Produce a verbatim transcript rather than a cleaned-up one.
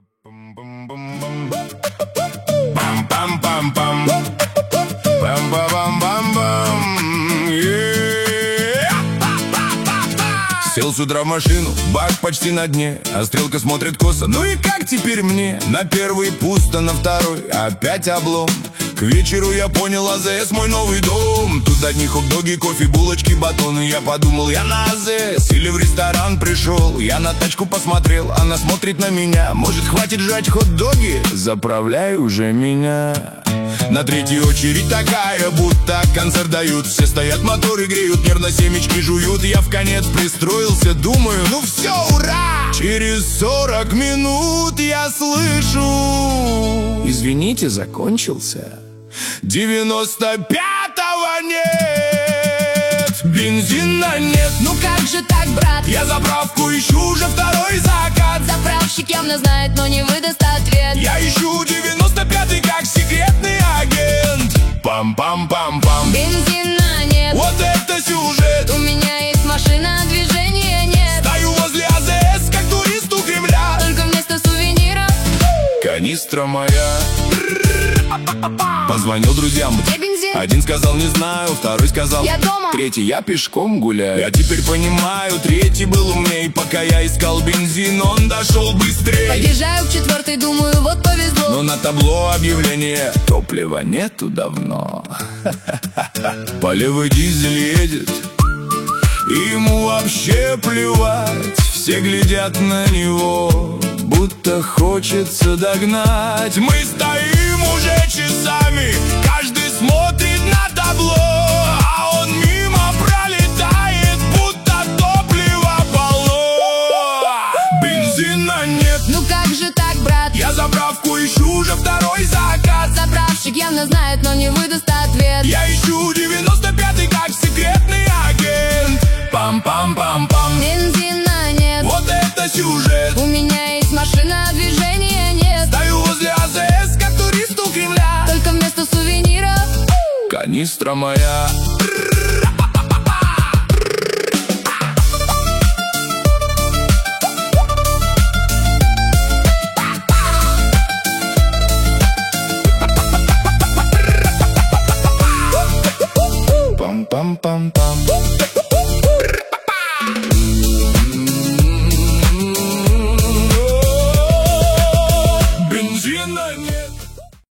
Пам-пам-пам-пам, пам-пам-пам-пам. Сел с утра в машину, бак почти на дне, а стрелка смотрит косо. Ну и как теперь мне? На первый пусто, на второй опять облом. К вечеру я понял, АЗС мой новый дом. Тут одни хот-доги, кофе, булочки, батоны. Я подумал, я на АЗС или в ресторан пришел. Я на тачку посмотрел, она смотрит на меня. Может, хватит жрать хот-доги? Заправляй уже меня. На третьей очередь такая, будто концерт дают. Все стоят, моторы греют, нервно семечки жуют. Я в конец пристроился, думаю, ну все, ура! Через сорок минут я слышу: извините, закончился. Девяносто пятого нет, бензина нет. Ну как же так, брат? Я заправку ищу, уже второй закат. Заправщик явно знает, но не выдаст ответ. Я ищу девяносто пятый как секретный агент. Пам-пам-пам-пам. Бензина нет. Вот это сюжет. У меня есть машина, а движения нет. Стою возле АЗС, как турист у Кремля. Только вместо сувениров канистра моя. Позвонил друзьям. где бензин? Один сказал не знаю, второй сказал я дома. Третий я пешком гуляю. Я теперь понимаю, третий был умней. Пока я искал бензин, он дошел быстрее. Подъезжаю к четвертой, думаю, вот повезло. Но на табло объявление: топлива нету давно. Полевой дизель едет, ему вообще плевать. Все глядят на него, будто хочется догнать. Мы стоим уже часами, каждый смотрит на табло, а он мимо пролетает, будто топлива полно. Бензина нет. Ну как же так, брат? Я заправку ищу, уже второй закат. Заправщик явно знает, но не выдаст ответ. Я ищу девяносто пятый как секретный агент. Пам-пам-пам-пам. Бензина нет. Вот это сюжет. У меня есть машина, а движения нет. Стою возле АЗС, как турист у Кремля. Только вместо сувениров канистра моя. Пам-пам-пам-пам.